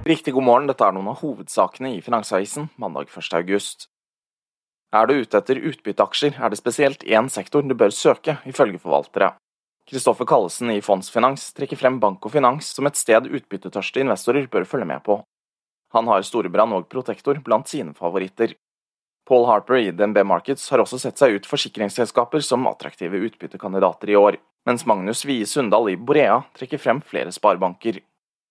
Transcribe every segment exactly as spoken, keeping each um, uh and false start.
Riktig god morgen, dette er noen av hovedsakene i Finansavisen, mandag første august. Er du ute etter utbytteaksjer, er det spesielt én sektor du bør søke, ifølge forvaltere. Kristoffer Kallesen i Fondsfinans trekker frem bank og finans som et sted utbyttetørste investorer bør følge med på. Han har Storebrand og Protektor blant sine favoritter. Paul Harper i D N B Markets har også sett seg ut forsikringsselskaper som attraktive utbyttekandidater i år, mens Magnus Vie Sundal i Borea trekker frem flere sparebanker.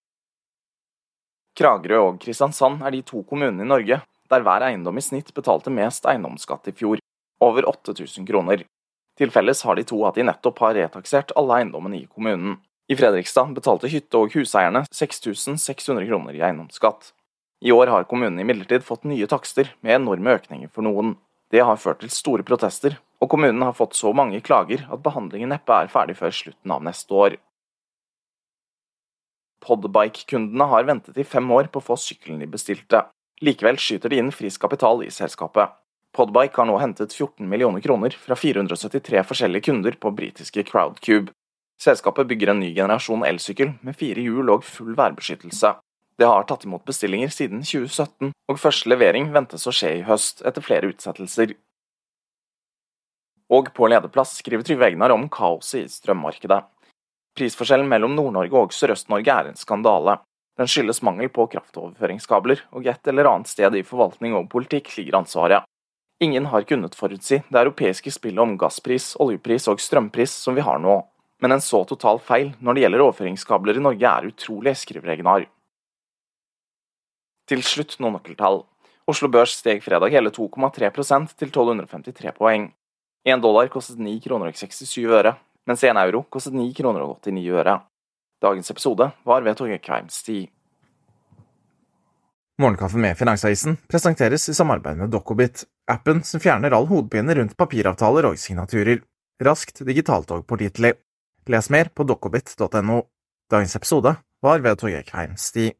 Kragerø og Kristiansand er de to kommunene i Norge der hver eiendom i snitt betalte mest eiendomsskatt i fjor, over åtte tusen kroner. Til felles har de to at de nettopp har retaksert alle eiendommene i kommunen. I Fredrikstad betalte hytte- og huseierne seks tusen seks hundre kroner i eiendomsskatt. I år har kommunen imidlertid fått nye takster med enorme økninger for noen. Det har ført til store protester, og kommunen har fått så mange klager at behandlingen neppe er ferdig før slutten av neste år. Podbike-kundene har ventet i fem år på å få sykkelen de bestilte. Likevel skyter de inn frisk kapital i selskapet. Podbike har nå hentet fjorten millioner kroner fra fire hundre syttitre forskjellige kunder på britiske Crowdcube. Selskapet bygger en ny generasjon elsykkel med fire hjul og full værbeskyttelse. Det har tatt imot bestillinger siden tjue sytten, og første levering ventes å skje i høst etter flere utsettelser. Og på lederplass skriver Trygve Egnar om kaoset i strømmarkedet. Prisforskjellen mellom Nord-Norge og Sørøst-Norge er en skandale. Den skyldes mangel på kraftoverføringskabler, og et eller annet sted i forvaltning og politikk ligger ansvaret. Ingen har kunnet forutsi det europeiske spillet om gasspris, oljepris og strømpris som vi har nå. Men en så total feil når det gjelder overføringskabler i Norge er utrolig, skriver Egnar. Til slutt noen nøkkeltall. Oslo Børs steg fredag hele to komma tre prosent til tolv hundre femtitre poeng. En dollar kostet ni kroner og sekstisju øre, mens en euro kostet ni kroner og åttini øre. Dagens episode var ved Torgeir Kveimsti. Morgenkaffen med Finansavisen presenteres i samarbeid med Dokobit, appen som fjerner all hodepine rundt papiravtaler og signaturer. Raskt, digitalt og pålitelig. Les mer på dokobit punktum no. Dagens episode var ved Torgeir Kveimsti.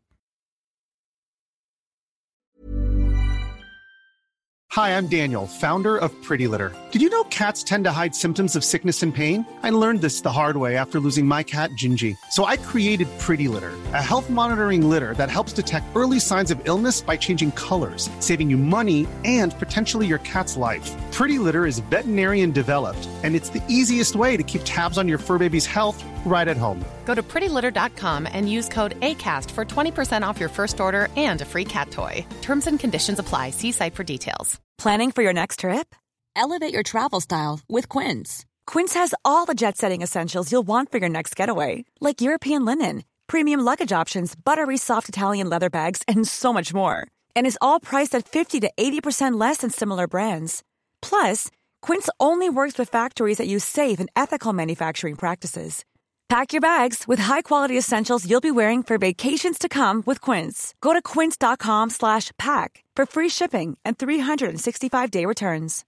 Hi, I'm Daniel, founder of Pretty Litter. Did you know cats tend to hide symptoms of sickness and pain? I learned this the hard way after losing my cat, Gingy. So I created Pretty Litter, a health monitoring litter that helps detect early signs of illness by changing colors, saving you money and potentially your cat's life. Pretty Litter is veterinarian developed, and it's the easiest way to keep tabs on your fur baby's health right at home. Go to pretty litter dot com and use code ACAST for twenty percent off your first order and a free cat toy. Terms and conditions apply. See site for details. Planning for your next trip? Elevate your travel style with Quince. Quince has all the jet-setting essentials you'll want for your next getaway, like European linen, premium luggage options, buttery soft Italian leather bags, and so much more. And is all priced at fifty to eighty percent less than similar brands. Plus, Quince only works with factories that use safe and ethical manufacturing practices. Pack your bags with high-quality essentials you'll be wearing for vacations to come with Quince. Go to quince dot com slash pack for free shipping and three hundred sixty-five day returns.